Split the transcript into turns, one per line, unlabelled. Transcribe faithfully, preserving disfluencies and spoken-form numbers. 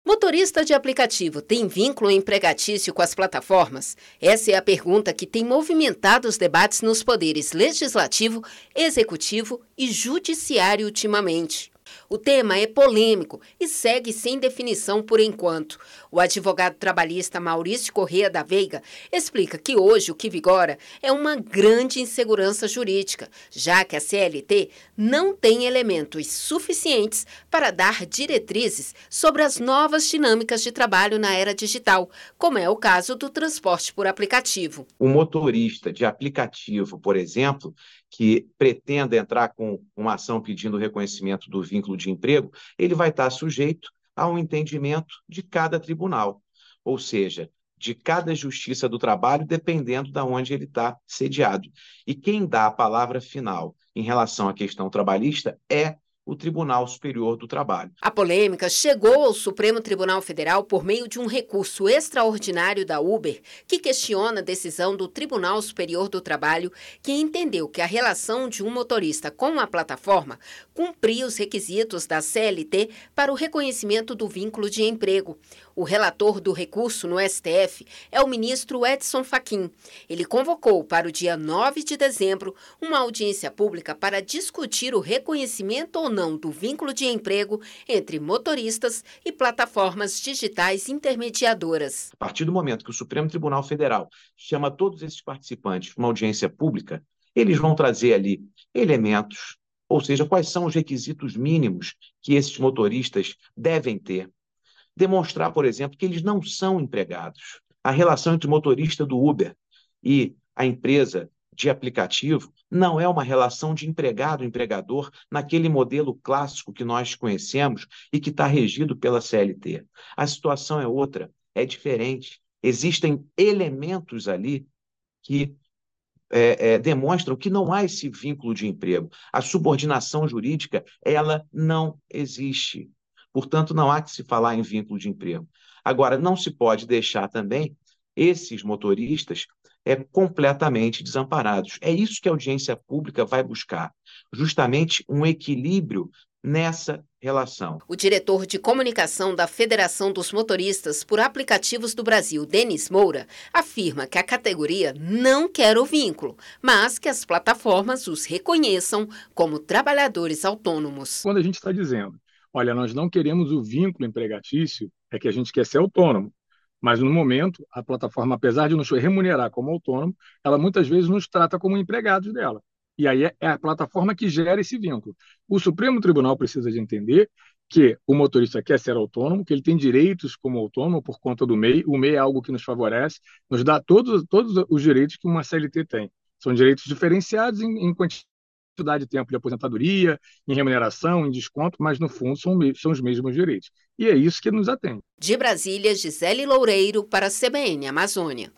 Motorista de aplicativo tem vínculo empregatício com as plataformas? Essa é a pergunta que tem movimentado os debates nos poderes legislativo, executivo e judiciário ultimamente. O tema é polêmico e segue sem definição por enquanto. O advogado trabalhista Maurício Corrêa da Veiga explica que hoje o que vigora é uma grande insegurança jurídica, já que a C L T não tem elementos suficientes para dar diretrizes sobre as novas dinâmicas de trabalho na era digital, como é o caso do transporte por aplicativo.
O motorista de aplicativo, por exemplo, que pretenda entrar com uma ação pedindo reconhecimento do vínculo de emprego, ele vai estar sujeito a um entendimento de cada tribunal, ou seja, de cada justiça do trabalho, dependendo de onde ele está sediado. E quem dá a palavra final em relação à questão trabalhista é o Tribunal Superior do Trabalho.
A polêmica chegou ao Supremo Tribunal Federal por meio de um recurso extraordinário da Uber, que questiona a decisão do Tribunal Superior do Trabalho, que entendeu que a relação de um motorista com a plataforma cumpria os requisitos da C L T para o reconhecimento do vínculo de emprego. O relator do recurso no S T F é o ministro Edson Fachin. Ele convocou para o dia nove de dezembro uma audiência pública para discutir o reconhecimento ou não do vínculo de emprego entre motoristas e plataformas digitais intermediadoras.
A partir do momento que o Supremo Tribunal Federal chama todos esses participantes para uma audiência pública, eles vão trazer ali elementos, ou seja, quais são os requisitos mínimos que esses motoristas devem ter. Demonstrar, por exemplo, que eles não são empregados. A relação entre o motorista do Uber e a empresa de aplicativo não é uma relação de empregado-empregador naquele modelo clássico que nós conhecemos e que está regido pela C L T. A situação é outra, é diferente. Existem elementos ali que é, é, demonstram que não há esse vínculo de emprego. A subordinação jurídica, ela não existe. Portanto, não há que se falar em vínculo de emprego. Agora, não se pode deixar também esses motoristas é, completamente desamparados. É isso que a audiência pública vai buscar, justamente um equilíbrio nessa relação.
O diretor de comunicação da Federação dos Motoristas por Aplicativos do Brasil, Denis Moura, afirma que a categoria não quer o vínculo, mas que as plataformas os reconheçam como trabalhadores autônomos.
Quando a gente está dizendo, olha, nós não queremos o vínculo empregatício, é que a gente quer ser autônomo. Mas, no momento, a plataforma, apesar de nos remunerar como autônomo, ela muitas vezes nos trata como empregados dela. E aí é a plataforma que gera esse vínculo. O Supremo Tribunal precisa de entender que o motorista quer ser autônomo, que ele tem direitos como autônomo por conta do M E I. O M E I é algo que nos favorece, nos dá todos, todos os direitos que uma C L T tem. São direitos diferenciados em, em quantidade de tempo de aposentadoria, em remuneração, em desconto, mas no fundo são, são os mesmos direitos. E é isso que nos atende.
De Brasília, Gisele Loureiro para a C B N Amazônia.